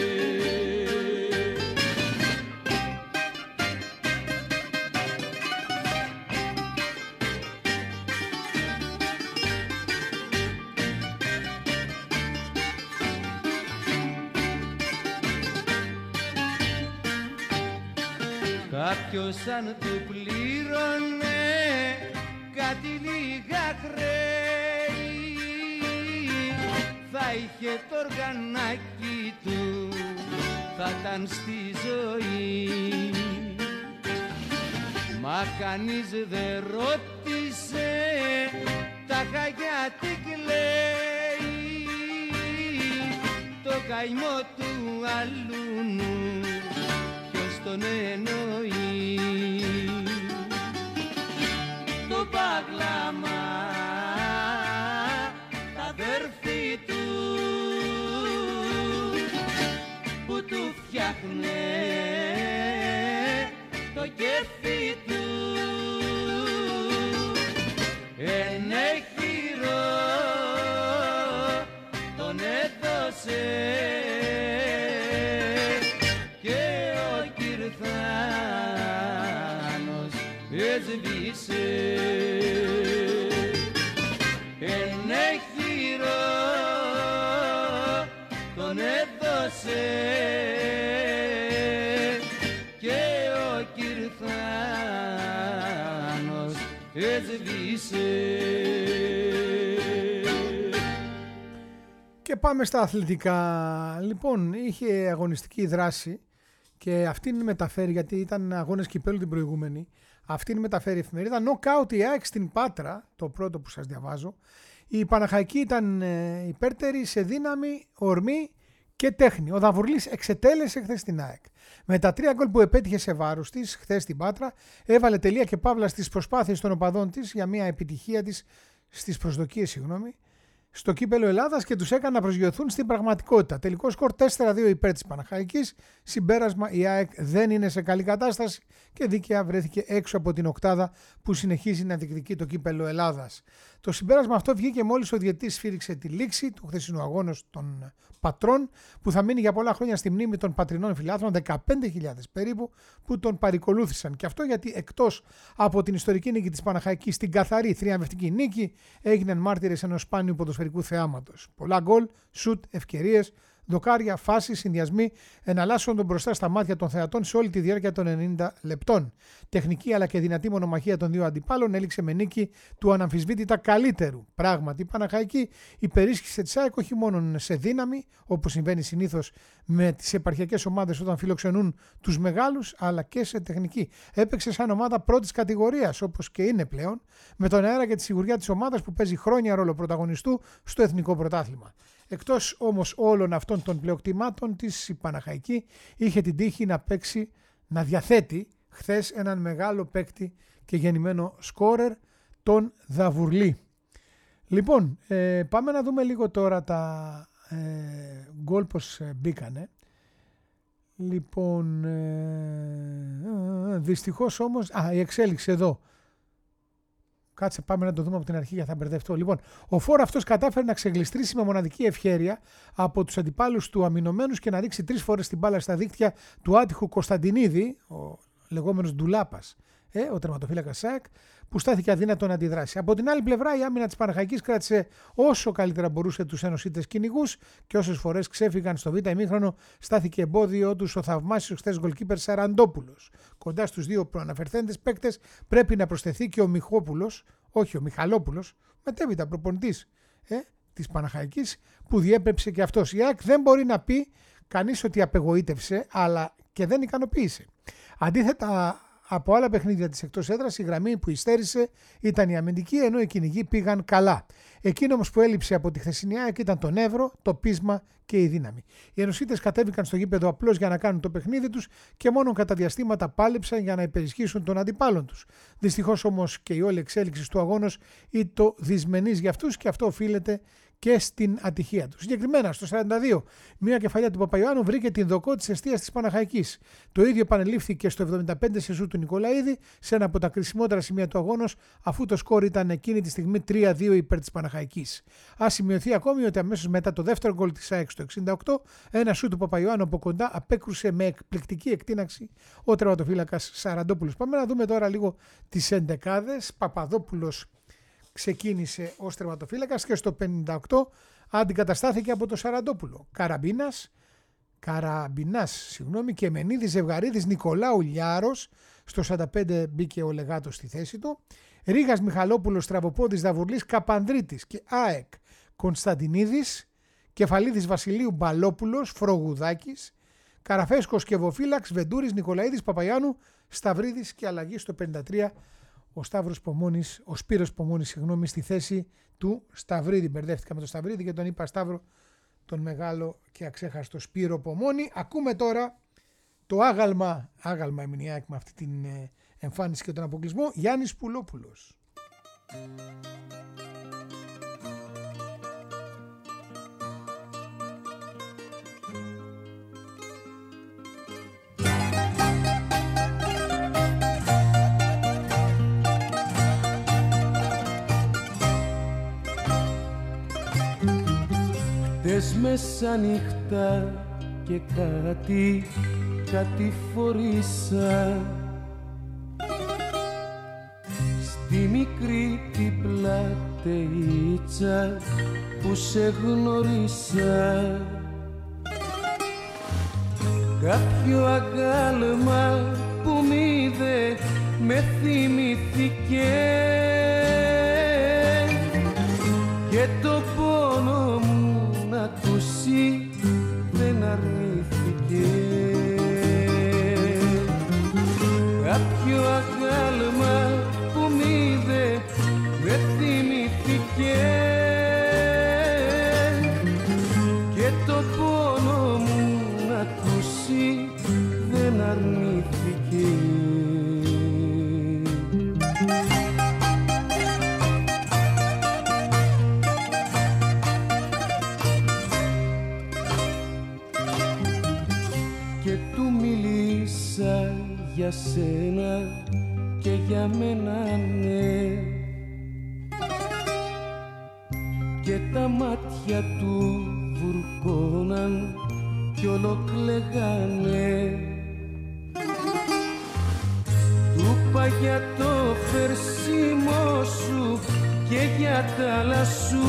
Κάποιος αν του πλήρωνε κάτι λίγα χρέη, θα είχε το οργανάκι του, θα ήταν στη ζωή. Μα κανείς δεν ρώτησε τάχα γιατί κλαίει, το καημό του αλούνου τον εννοεί. Το παγλάμα τα αδέρφη του που του φτιάχνε το κέφι του, ένα χειρό τον έδωσε έσβησε. Ένα χειρό τον έδωσε και ο Κυρθάνος έσβησε. Και πάμε στα αθλητικά. Λοιπόν, είχε αγωνιστική δράση και αυτήν μεταφέρει, γιατί ήταν αγώνες κυπέλλου την προηγούμενη. Αυτήν μεταφέρει η εφημερίδα. Νοκάουτ η ΑΕΚ στην Πάτρα, το πρώτο που σας διαβάζω. Η Παναχαϊκή ήταν υπέρτερη σε δύναμη, ορμή και τέχνη. Ο Δαβουρλής εξετέλεσε χθες την ΑΕΚ. Με τα τρία γκολ που επέτυχε σε βάρος της χθες στην Πάτρα, έβαλε τελεία και παύλα στις προσπάθειες των οπαδών της για μια επιτυχία της, στις προσδοκίες, συγγνώμη, στο κύπελλο Ελλάδας και τους έκανε να προσγειωθούν στην πραγματικότητα. Τελικό σκορ τέσσερα δύο υπέρ της Παναχαϊκής. Συμπέρασμα, η ΑΕΚ δεν είναι σε καλή κατάσταση και δίκαια βρέθηκε έξω από την οκτάδα που συνεχίζει να διεκδικεί το κύπελλο Ελλάδας. Το συμπέρασμα αυτό βγήκε μόλις ο διαιτητής σφύριξε τη λήξη του χθεσινού αγώνα των πατρών, που θα μείνει για πολλά χρόνια στη μνήμη των πατρινών φιλάθλων, δεκαπέντε χιλιάδες περίπου, που τον παρικολούθησαν. Και αυτό γιατί εκτός από την ιστορική νίκη της Παναχαϊκής, στην καθαρή θριαμβευτική νίκη, έγιναν μάρτυρες ενός σπάνιου ποδοσφαιρικού θεάματος. Πολλά γκολ, σουτ, ευκαιρίες, δοκάρια, φάσεις, συνδυασμοί εναλλάσσονται μπροστά στα μάτια των θεατών σε όλη τη διάρκεια των ενενήντα λεπτών. Τεχνική αλλά και δυνατή μονομαχία των δύο αντιπάλων έληξε με νίκη του αναμφισβήτητα καλύτερου. Πράγματι, η Παναχαϊκή υπερίσχυσε τη ΑΕΚ όχι μόνο σε δύναμη, όπως συμβαίνει συνήθως με τις επαρχιακές ομάδες όταν φιλοξενούν τους μεγάλους, αλλά και σε τεχνική. Έπαιξε σαν ομάδα πρώτης κατηγορίας, όπως και είναι πλέον, με τον αέρα και τη σιγουριά της ομάδας που παίζει χρόνια ρόλο πρωταγωνιστού στο εθνικό πρωτάθλημα. Εκτός όμως όλων αυτών των πλεοκτημάτων της, η Παναχαϊκή είχε την τύχη να παίξει, να διαθέτει χθες έναν μεγάλο παίκτη και γεννημένο σκόρερ, τον Δαβουρλή. Λοιπόν, ε, πάμε να δούμε λίγο τώρα τα ε, γκολ πως ε, μπήκανε. Λοιπόν, ε, δυστυχώς όμως, α, η εξέλιξη εδώ. Κάτσε, πάμε να το δούμε από την αρχή για θα μπερδευτώ. Λοιπόν, ο φόρ αυτός κατάφερε να ξεγλιστρήσει με μοναδική ευχέρεια από τους αντιπάλους του αμυνωμένους και να ρίξει τρεις φορές την μπάλα στα δίκτυα του άτυχου Κωνσταντινίδη, ο λεγόμενος Ντουλάπας, ε, ο τερματοφύλακας ΣΑΕΚ, που στάθηκε αδύνατο να αντιδράσει. Από την άλλη πλευρά, η άμυνα της Παναχαϊκής κράτησε όσο καλύτερα μπορούσε τους ενωσίτες κυνηγούς και όσες φορές ξέφυγαν στο β' ημίχρονο, στάθηκε εμπόδιο τους ο θαυμάσιος χθες γκολκίπερ Σαραντόπουλος. Κοντά στους δύο προαναφερθέντες παίκτες πρέπει να προσθεθεί και ο Μιχόπουλος, όχι ο Μιχαλόπουλος, μετέπειτα προπονητής ε, της Παναχαϊκής, που διέπρεψε και αυτός. Η ΑΕΚ δεν μπορεί να πει κανείς ότι απεγοήτευσε, αλλά και δεν ικανοποίησε. Αντίθετα από άλλα παιχνίδια της εκτός έδρας η γραμμή που υστέρησε ήταν η αμυντική, ενώ οι κυνηγοί πήγαν καλά. Εκείνο όμως που έλειψε από τη χθεσινή ΑΕΚ ήταν το νεύρο, το πείσμα και η δύναμη. Οι ενωσίτες κατέβηκαν στο γήπεδο απλώς για να κάνουν το παιχνίδι τους και μόνο κατά διαστήματα πάλεψαν για να υπερισχύσουν τον αντιπάλων τους. Δυστυχώς όμως και η όλη εξέλιξη του αγώνος ήταν το δυσμενής για αυτούς και αυτό οφείλεται και στην ατυχία του. Συγκεκριμένα στο σαράντα δύο, μια κεφαλιά του Παπαϊωάννου βρήκε την δοκό της εστίας της Παναχαϊκής. Το ίδιο επανελήφθηκε στο εβδομήντα πέντε σε ζου του Νικολαίδη, σε ένα από τα κρισιμότερα σημεία του αγώνος, αφού το σκόρ ήταν εκείνη τη στιγμή τρία δύο υπέρ της Παναχαϊκής. Α σημειωθεί ακόμη ότι αμέσως μετά το δεύτερο γκολ της ΑΕΚ στο εξήντα οκτώ, ένα σουτ του Παπαϊωάννου από κοντά απέκρουσε με εκπληκτική εκτείναξη ο τερματοφύλακας Σαραντόπουλος. Πάμε να δούμε τώρα λίγο τις εντεκάδες. Παπαδόπουλος ξεκίνησε ως τερματοφύλακας και στο πενήντα οκτώ αντικαταστάθηκε από το Σαραντόπουλο. Καραμπίνας, Καραμπινάς, συγγνώμη, και Μενίδης, Ζευγαρίδης, Νικολάου, Λιάρος. Στο σαράντα πέντε μπήκε ο Λεγάτος στη θέση του. Ρίγας, Μιχαλόπουλος, Στραβοπόδης, Δαβουρλής, Καπανδρίτης και ΑΕΚ Κωνσταντινίδης. Κεφαλίδης, Βασιλείου, Μπαλόπουλος, Φρογουδάκης. Καραφέσκος και Βοφύλαξ, Βεντούρης, Νικολαίδης, Παπαϊάνου, Σταυρίδης και αλλαγή στο πενήντα τρία. Ο Σταύρος Πομώνης, ο Σπύρος Πομώνης, συγγνώμη, στη θέση του Σταυρίδη. Μπερδεύτηκα με τον Σταυρίδη και τον είπα Σταύρο, τον μεγάλο και αξέχαστο Σπύρο Πομώνη. Ακούμε τώρα το άγαλμα, άγαλμα έμεινε η ΑΕΚ με αυτή την εμφάνιση και τον αποκλεισμό, Γιάννης Πουλόπουλος. Χτες μεσάνυχτα και κάτι, κάτι φορήσα στη μικρή την πλατεΐτσα που σε γνωρίσα. Κάποιο αγάλμα που μ' είδε με θυμηθήκε και το πόνο μου να ακούσει δεν αρνήθηκε. Κάποιο αγάλμα που μ' είδε με θυμηθήκε και το πόνο μου να ακούσει δεν αρνήθηκε. Για σένα και για μένα, ναι, και τα μάτια του βουρκώναν κι ολοκλεγάνε. Του είπα για το φερσίμο σου και για τα άλλα σου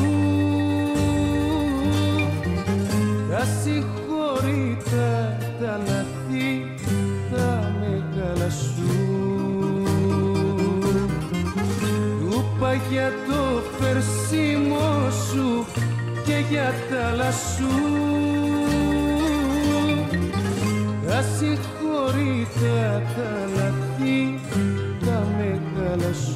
τα συγχωρητά τα λαθή τα μεγάλα σου. Του είπα για το φερσίμο σου και για τα άλλα σου τα συγχωρητά τα λαθή τα μεγάλα σου.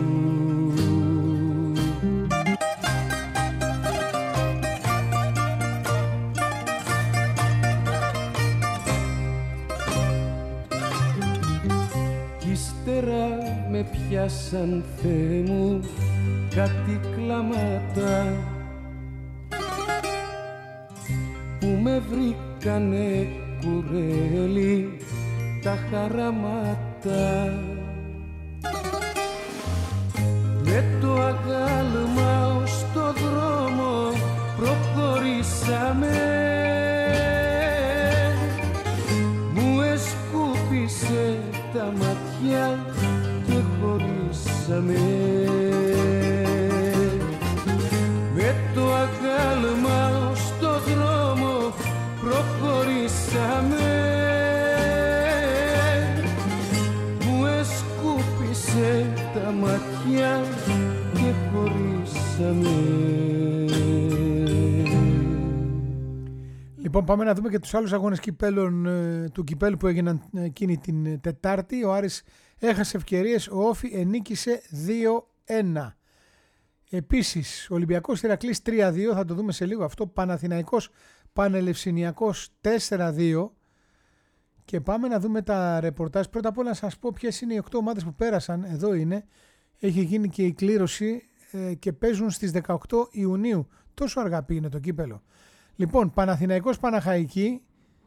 Με πιάσαν, Θεέ μου, κάτι κλάματα που με βρήκανε κουρέλι τα χαραμάτα. Με το αγάλμα ως το δρόμο προχωρήσαμε, μου εσκούπισε τα ματιά και χωρίσαμε. Με το αγάλμα στο δρόμο προχωρήσαμε, μου εσκούπισε τα ματιά και χωρίσαμε. Λοιπόν, πάμε να δούμε και τους άλλους αγώνες κυπέλων, του κυπέλου που έγιναν εκείνη την Τετάρτη. Ο Άρης έχασε ευκαιρίες, ο Όφη ενίκησε δύο ένα. Επίσης, Ολυμπιακός Ηρακλής τρία δύο, θα το δούμε σε λίγο αυτό. Παναθηναϊκός Πανελευσηνιακός τέσσερα δύο. Και πάμε να δούμε τα ρεπορτάζ. Πρώτα απ' όλα να σας πω ποιες είναι οι οκτώ ομάδες που πέρασαν. Εδώ είναι. Έχει γίνει και η κλήρωση ε, και παίζουν στις δεκαοκτώ Ιουνίου. Τόσο αργά πήγαινε το κύπελο. Λοιπόν, Παναθηναϊκός Παναχαϊκή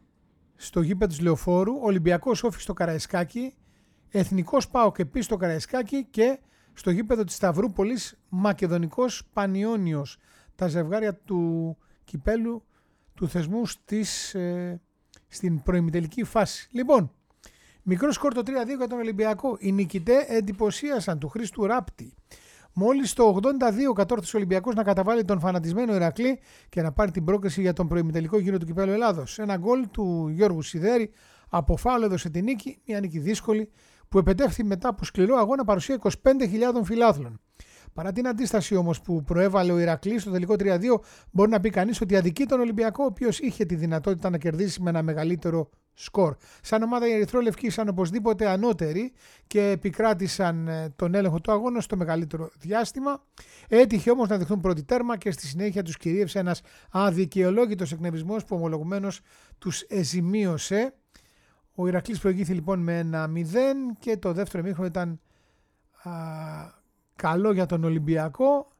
στο γήπεδο του Λεωφόρου, Ολυμπιακός Όφη στο Καραϊσκάκι, Εθνικός ΠΑΟΚ επίσης στο Καραϊσκάκι και στο γήπεδο της Σταυρούπολης Μακεδονικός Πανιόνιος. Τα ζευγάρια του κυπέλου του θεσμού στις, ε, στην προημιτελική φάση. Λοιπόν, μικρό σκορ το τρία δύο για τον Ολυμπιακό. Οι νικητές εντυπωσίασαν του Χρήστου Ράπτη. Μόλις το ογδόντα δύο κατόρθωσε ο Ολυμπιακός να καταβάλει τον φανατισμένο Ηρακλή και να πάρει την πρόκριση για τον προημιτελικό γύρο του κυπέλλου Ελλάδος. Ένα γκολ του Γιώργου Σιδέρη από φάουλ έδωσε την νίκη, μια νίκη δύσκολη που επετεύχθη μετά από σκληρό αγώνα παρουσία είκοσι πέντε χιλιάδων φιλάθλων. Παρά την αντίσταση όμως που προέβαλε ο Ηρακλής στο τελικό τρία δύο, μπορεί να πει κανείς ότι αδικεί τον Ολυμπιακό, ο οποίος είχε τη δυνατότητα να κερδίσει με ένα μεγαλύτερο σκορ. Σαν ομάδα οι ερυθρόλευκοί ήσαν οπωσδήποτε ανώτεροι και επικράτησαν τον έλεγχο του αγώνα στο μεγαλύτερο διάστημα. Έτυχε όμως να δεχθούν πρώτη τέρμα και στη συνέχεια τους κυρίευσε ένας αδικαιολόγητος εκνευρισμός που ομολογουμένως τους εζημίωσε. Ο Ηρακλής προηγήθη λοιπόν με ένα μηδέν και το δεύτερο ημίχρονο ήταν α, καλό για τον Ολυμπιακό.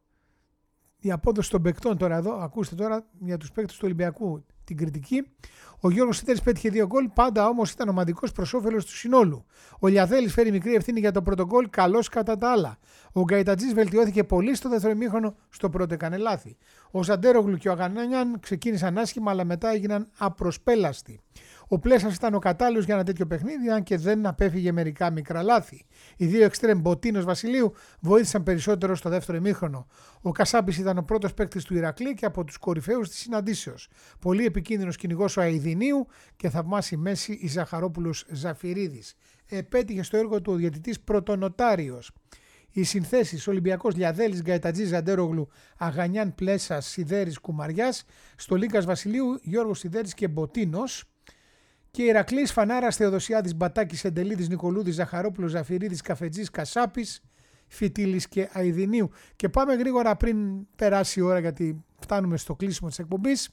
Η απόδοση των παικτών τώρα εδώ, ακούστε τώρα για τους παίκτες του Ολυμπιακού την κριτική. Ο Γιώργος Σιδέρης πέτυχε δύο γκολ, πάντα όμως ήταν ομαδικός προς όφελος του συνόλου. Ο Λιαδέλης φέρει μικρή ευθύνη για το πρώτο γκολ, καλός κατά τα άλλα. Ο Γκαϊτατζής βελτιώθηκε πολύ στο δεύτερο ημίχρονο, στο πρώτο έκανε λάθη. Ο Ζαντέρογλου και ο Αγανάνιαν ξεκίνησαν άσχημα, αλλά μετά έγιναν απροσπέλαστοι. Ο Πλέσας ήταν ο κατάλληλος για ένα τέτοιο παιχνίδι, αν και δεν απέφυγε μερικά μικρά λάθη. Οι δύο εξτρέμ Μποτίνος Βασιλείου βοήθησαν περισσότερο στο δεύτερο ημίχρονο. Ο Κασάπης ήταν ο πρώτος παίκτης του Ηρακλή και από τους κορυφαίους της συναντήσεως. Πολύ επικίνδυνος κυνηγός ο Αηδινίου και θαυμάσι μέση η Ζαχαρόπουλος Ζαφυρίδης. Επέτυχε στο έργο του ο διαιτητής Πρωτονοτάριος. Οι συνθέσεις Ολυμπιακός Λιαδέλης, Γκαϊτατζής, Ζαντέρογλου, Αγανιάν, Πλέσας, Σιδέρης, Κουμαριάς, Στολίκας Βασιλείου, Γιώργος Σιδέρης και Μποτίνος. Και Ηρακλής, Φανάρας, Θεοδοσιάδης, Μπατάκης, Εντελίδης, Νικολούδης, Ζαχαρόπουλος, Ζαφυρίδης, Καφετζής, Κασάπης, Φιτίλης και Αηδινίου. Και πάμε γρήγορα πριν περάσει η ώρα, γιατί φτάνουμε στο κλείσιμο της εκπομπής.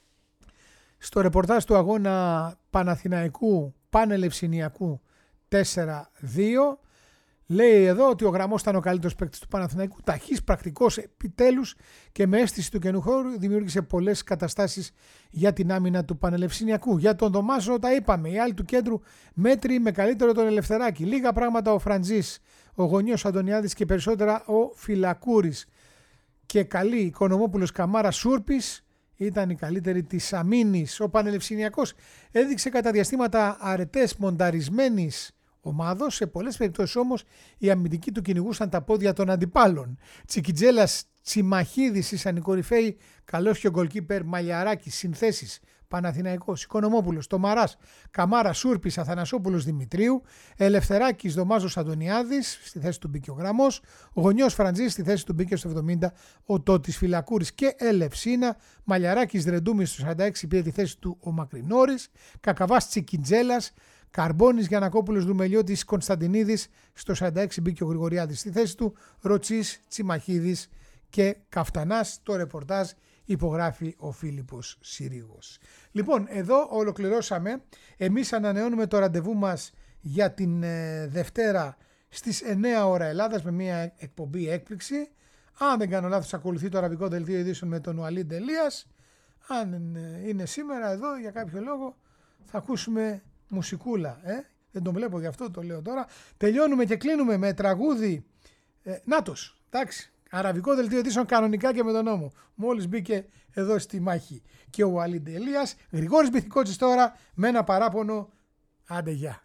Στο ρεπορτάζ του αγώνα Παναθηναϊκού Πανελευσηνιακού τέσσερα δύο. Λέει εδώ ότι ο Γραμμός ήταν ο καλύτερος παίκτης του Παναθηναϊκού, ταχύς, πρακτικός, επιτέλους και με αίσθηση του καινού χώρου δημιούργησε πολλές καταστάσεις για την άμυνα του Πανελευσηνιακού. Για τον Δωμάζο τα είπαμε, οι άλλοι του κέντρου μέτρη με καλύτερο τον Ελευθεράκη. Λίγα πράγματα ο Φραντζής, ο Γονιός Αντωνιάδης και περισσότερα ο Φυλακούρης. Και καλή Οικονομόπουλος, Καμάρα, Σούρπης ήταν η καλύτερη της αμήνης. Ο Πανελευσηνιακός έδειξε κατά διαστήματα αρετές μονταρισμένης ομάδος, σε πολλές περιπτώσεις όμως οι αμυντικοί του κυνηγούσαν τα πόδια των αντιπάλων. Τσικιτζέλας, Τσιμαχίδης ήσαν οι κορυφαίοι, καλός και ο γκολκίπερ Μαλιαράκης, συνθέσεις Παναθηναϊκός, Οικονομόπουλος, Τομαράς, Καμάρα, Σούρπης, Αθανασόπουλος Δημητρίου, Ελευθεράκης, Δωμάζος Αντωνιάδης, στη θέση του μπήκε ο Γραμμός, ο Γονιός Φραντζής, στη θέση του μπήκε στο εβδομήντα ο Τότης Φυλακούρης και Ελευσίνα, Μαλιαράκης Δρεντούμης στο σαράντα έξι πήρε τη θέση του ο Μακρινόρης, Κακαβάς Τσικιτζέλας, Καρμπόνης, Γιαννακόπουλος, Δουμελιώτης, Κωνσταντινίδης, στο σαράντα έξι μπήκε ο Γρηγοριάδης στη θέση του, Ροτσής, Τσιμαχίδης και Καφτανάς. Το ρεπορτάζ υπογράφει ο Φίλιππος Συρίγος. Λοιπόν, εδώ ολοκληρώσαμε. Εμείς ανανεώνουμε το ραντεβού μας για την ε, Δευτέρα στις εννέα ώρα Ελλάδας με μια εκπομπή έκπληξη. Αν δεν κάνω λάθος, ακολουθεί το αραβικό δελτίο ειδήσεων με τον Ουαλίντ Ελίας. Αν ε, είναι σήμερα εδώ για κάποιο λόγο θα ακούσουμε μουσικούλα, ε? Δεν τον βλέπω, γι' αυτό το λέω τώρα. Τελειώνουμε και κλείνουμε με τραγούδι. Ε, Νάτος, εντάξει. Αραβικό δελτίο ειδήσεων κανονικά και με τον νόμο. Μόλις μπήκε εδώ στη μάχη. Και ο Αλίντ Ελίας, Γρηγόρης Μπιθικότσης τώρα με ένα παράπονο. Άντε γεια.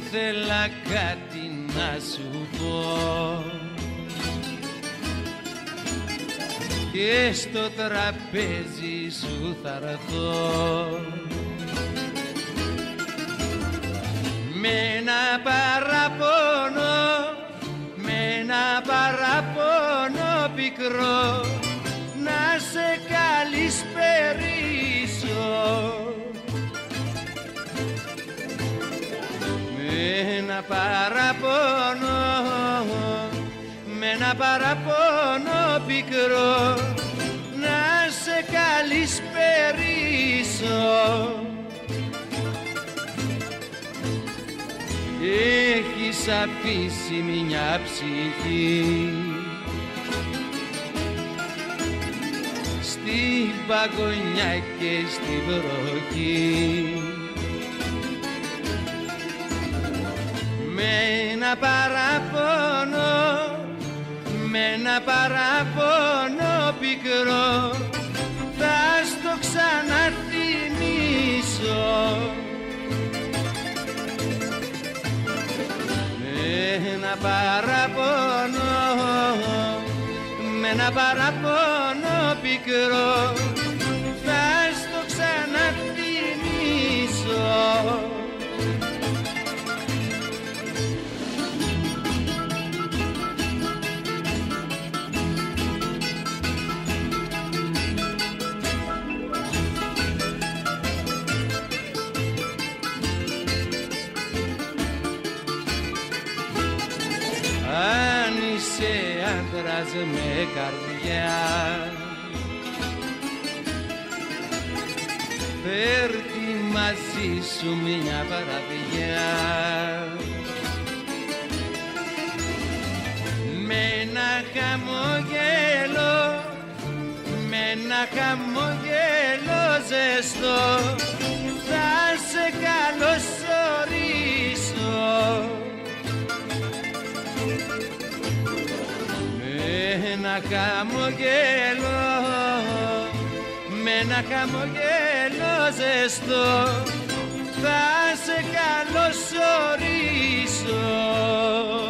ήθελα κάτι να σου πω και στο τραπέζι σου θα έρθω με ένα παραπονό, με ένα παραπονό πικρό να σε καλησπερίσω, με ένα παραπονό, με ένα παραπονό πικρό να σε καλησπερίσω. Έχεις αφήσει μια ψυχή στη παγωνιά και στη βροχή, με ένα παραπονό, με ένα παραπονό πικρό θα στο ξαναθυμίσω, με ένα παραπονό, με ένα παραπονό πικρό θα στο ξαναθυμίσω. Αν είσαι άντρας με καρδιά, φέρ' μαζί σου μια βραδιά, με ένα χαμογέλο, με ένα χαμογέλο ζεστό θα σε καλωσορίσω, με ένα χαμογέλο, με ένα χαμογέλο ζεστό θα σε καλωσορίσω.